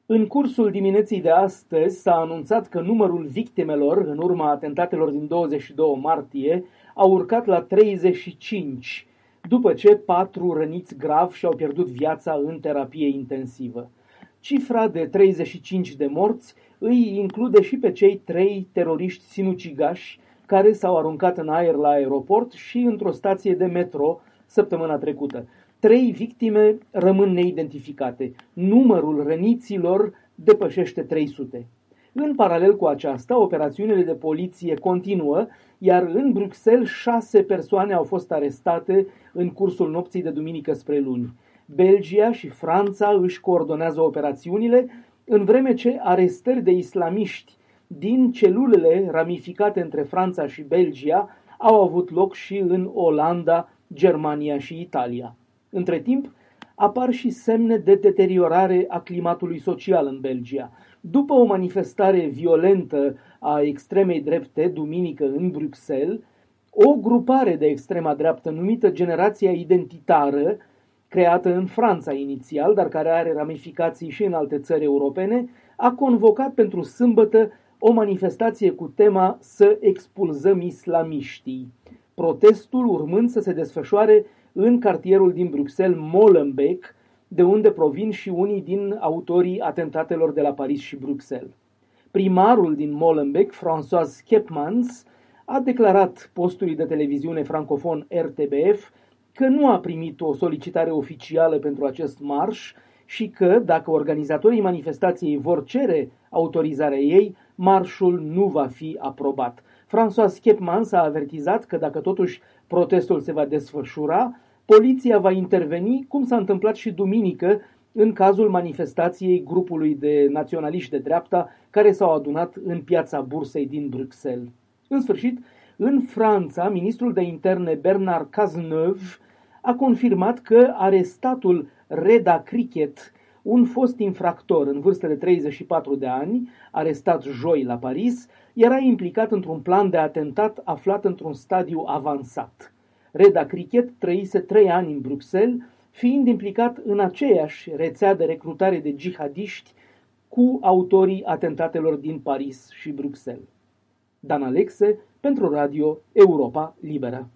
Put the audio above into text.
În cursul dimineții de astăzi s-a anunțat că numărul victimelor în urma atentatelor din 22 martie a urcat la 35, după ce 4 răniți grav și-au pierdut viața în terapie intensivă. Cifra de 35 de morți îi include și pe cei 3 teroriști sinucigași care s-au aruncat în aer la aeroport și într-o stație de metro săptămâna trecută. 3 victime rămân neidentificate. Numărul răniților depășește 300. În paralel cu aceasta, operațiunile de poliție continuă, iar în Bruxelles 6 persoane au fost arestate în cursul nopții de duminică spre luni. Belgia și Franța își coordonează operațiunile, în vreme ce arestări de islamiști din celulele ramificate între Franța și Belgia au avut loc și în Olanda, Germania și Italia. Între timp, apar și semne de deteriorare a climatului social în Belgia. După o manifestare violentă a extremei drepte duminică în Bruxelles, o grupare de extrema dreaptă numită Generația Identitară, creată în Franța inițial, dar care are ramificații și în alte țări europene, a convocat pentru sâmbătă o manifestație cu tema Să expulzăm islamiștii. Protestul urmând să se desfășoare în cartierul din Bruxelles Molenbeek, de unde provin și unii din autorii atentatelor de la Paris și Bruxelles. Primarul din Molenbeek, François Keepmans, a declarat postului de televiziune francofon RTBF că nu a primit o solicitare oficială pentru acest marș și că, dacă organizatorii manifestației vor cere autorizarea ei, marșul nu va fi aprobat. François Keepmans a avertizat că dacă totuși protestul se va desfășura, poliția va interveni, cum s-a întâmplat și duminică, în cazul manifestației grupului de naționaliști de dreapta care s-au adunat în piața Bursei din Bruxelles. În sfârșit, în Franța, ministrul de interne Bernard Cazeneuve a confirmat că arestatul Reda Cricket, un fost infractor în vârstă de 34 de ani, arestat joi la Paris, era implicat într-un plan de atentat aflat într-un stadiu avansat. Reda Cricket trăise 3 ani în Bruxelles, fiind implicat în aceeași rețea de recrutare de jihadiști cu autorii atentatelor din Paris și Bruxelles. Dan Alexe, pentru Radio Europa Liberă.